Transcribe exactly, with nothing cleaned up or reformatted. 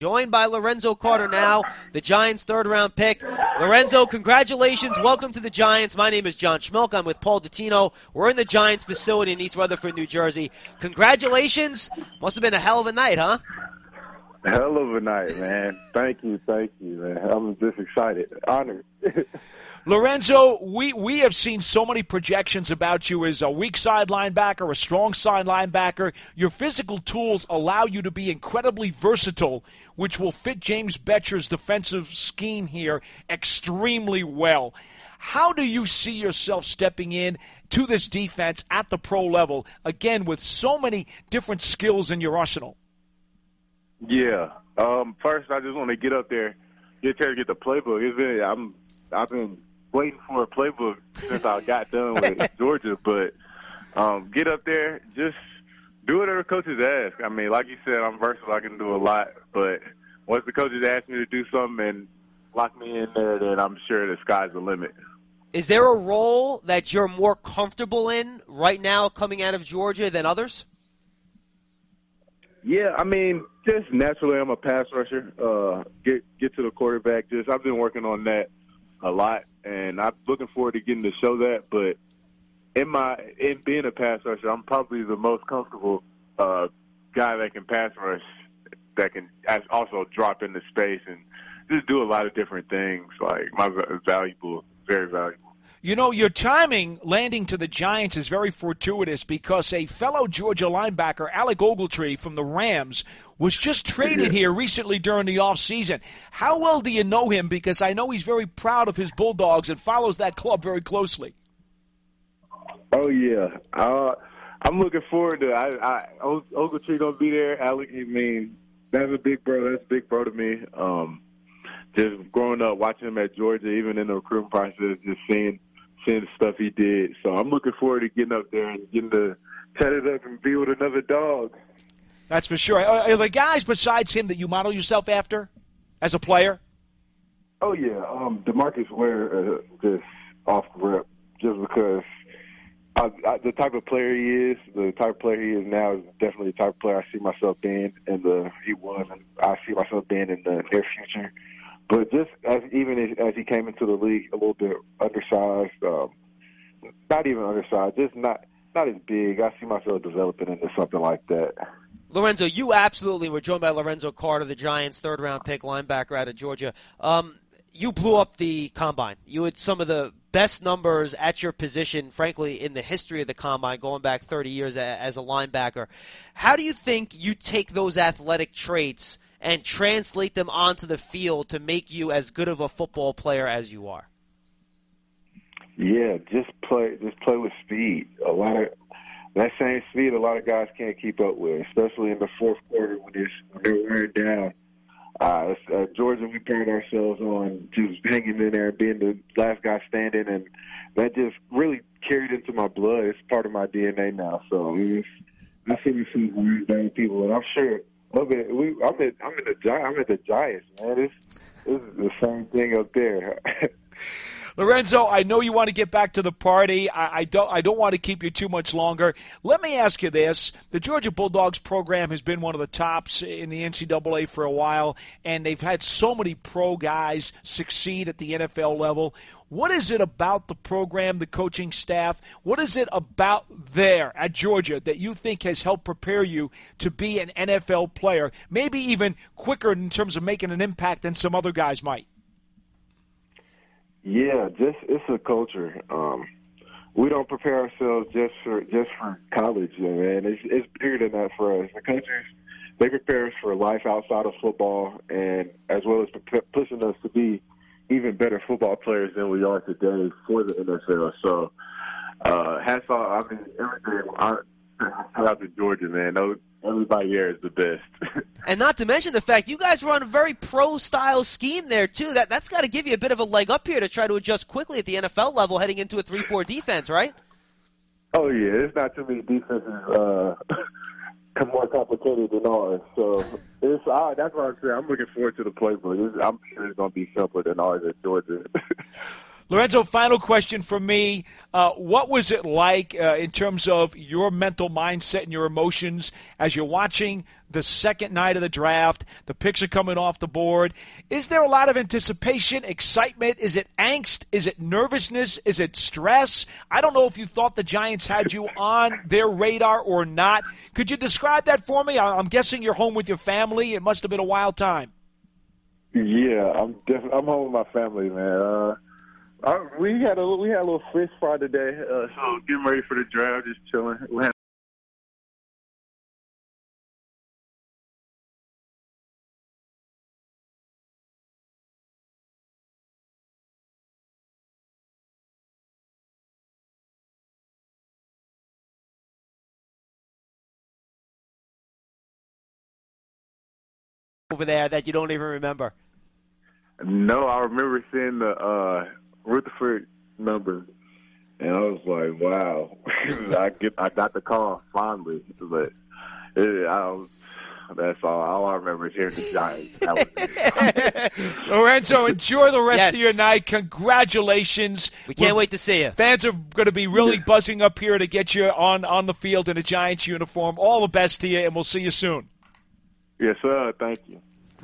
Joined by Lorenzo Carter now, the Giants' third-round pick. Lorenzo, congratulations. Welcome to the Giants. My name is John Schmelk. I'm with Paul Dottino. We're in the Giants facility in East Rutherford, New Jersey. Congratulations. Must have been a hell of a night, huh? Hell of a night, man. Thank you, thank you, man. I'm just excited, honored. Lorenzo, we, we have seen so many projections about you as a weak side linebacker, a strong side linebacker. Your physical tools allow you to be incredibly versatile, which will fit James Bettcher's defensive scheme here extremely well. How do you see yourself stepping in to this defense at the pro level, again, with so many different skills in your arsenal? Yeah. Um, first, I just want to get up there, get there, get the playbook. It's been, I'm, I've been waiting for a playbook since I got done with Georgia, but um, get up there, just do whatever coaches ask. I mean, like you said, I'm versatile. I can do a lot, but once the coaches ask me to do something and lock me in there, then I'm sure the sky's the limit. Is there a role that you're more comfortable in right now coming out of Georgia than others? Yeah, I mean, just naturally I'm a pass rusher. Uh, get get to the quarterback. Just I've been working on that a lot, and I'm looking forward to getting to show that. But in my in being a pass rusher, I'm probably the most comfortable uh, guy that can pass rush, that can also drop into space and just do a lot of different things. Like my valuable, very valuable. You know, your timing landing to the Giants is very fortuitous because a fellow Georgia linebacker, Alec Ogletree from the Rams, was just traded yeah. here recently during the offseason. How well do you know him? Because I know he's very proud of his Bulldogs and follows that club very closely. Oh, yeah. Uh, I'm looking forward to it. I, I, Ogletree going to be there. Alec, I mean, that's a big bro. That's a big bro to me. Um, just growing up, watching him at Georgia, even in the recruiting process, just seeing – seeing the stuff he did. So I'm looking forward to getting up there and getting to chat it up and be with another dog. That's for sure. Are, are there guys besides him that you model yourself after as a player? Oh, yeah. Um, DeMarcus Ware, uh, just off the rip, just because I, I, the type of player he is, the type of player he is now is definitely the type of player I see myself being, and the he was, and I see myself being in the near future. But just as even as, as he came into the league a little bit undersized, um, not even undersized, just not not as big, I see myself developing into something like that. Lorenzo, you absolutely were joined by Lorenzo Carter, the Giants' third-round pick linebacker out of Georgia. Um, you blew up the combine. You had some of the best numbers at your position, frankly, in the history of the combine, going back thirty years as a linebacker. How do you think you take those athletic traits and translate them onto the field to make you as good of a football player as you are? Yeah, just play just play with speed. A lot of that same speed a lot of guys can't keep up with, especially in the fourth quarter when, it's, when they're wearing down. Uh, at Georgia, we pride ourselves on just hanging in there and being the last guy standing, and that just really carried into my blood. It's part of my D N A now. So it's, I see myself wearing down people, and I'm sure – I'm in, we, I'm, in, I'm in the Gi- I'm at the Giants, man. It's, it's the same thing up there. Lorenzo, I know you want to get back to the party. I, I don't. I don't want to keep you too much longer. Let me ask you this: the Georgia Bulldogs program has been one of the tops in the N C double A for a while, and they've had so many pro guys succeed at the N F L level. What is it about the program, the coaching staff? What is it about there at Georgia that you think has helped prepare you to be an N F L player, maybe even quicker in terms of making an impact than some other guys might? Yeah, just it's a culture. Um, we don't prepare ourselves just for just for college, man. It's it's bigger than that for us. The coaches, they prepare us for life outside of football, and as well as pushing us to be even better football players than we are today for the N F L. So, uh, hats off. I mean, everything. I, shout out to Georgia, man. Those, everybody here is the best. And not to mention the fact you guys run a very pro-style scheme there, too. That, that's got to give you a bit of a leg up here to try to adjust quickly at the N F L level heading into a three four defense, right? Oh, yeah. There's not too many defenses uh, more complicated than ours. So it's, uh, that's what I'm saying. I'm looking forward to the playbook. It's, I'm sure it's going to be simpler than ours at Georgia. Lorenzo, final question from me. Uh, what was it like uh, in terms of your mental mindset and your emotions as you're watching the second night of the draft? The picks are coming off the board. Is there a lot of anticipation, excitement? Is it angst? Is it nervousness? Is it stress? I don't know if you thought the Giants had you on their radar or not. Could you describe that for me? I'm guessing you're home with your family. It must have been a wild time. Yeah, I'm definitely I'm home with my family, man. Uh, I, we had a we had a little fish fry today, uh, so getting ready for the draft, just chilling. We had over there that you don't even remember? No, I remember seeing the uh, Rutherford number, and I was like, "Wow!" I get, I got the call finally, but it, I was, that's all. All I remember is hearing the Giants. That was it. Lorenzo, enjoy the rest Yes. of your night. Congratulations! We can't We're- wait to see you. Fans are going to be really buzzing up here to get you on on the field in a Giants uniform. All the best to you, and we'll see you soon. Yes, sir. Thank you.